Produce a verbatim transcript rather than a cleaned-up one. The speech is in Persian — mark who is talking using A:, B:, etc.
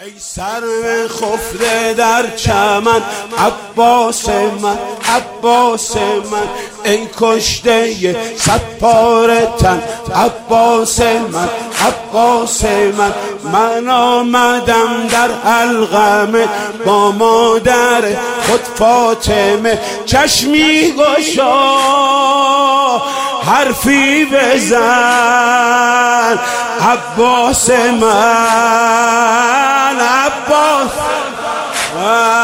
A: ای سرو خفته در چمن عباس من، عباس من، ای کشته صد پاره تن عباس من، عباس من. من آمدم در حلقمه با مادر خود فاطمه، چشمی گشا حرفی بزن عباس من، عباس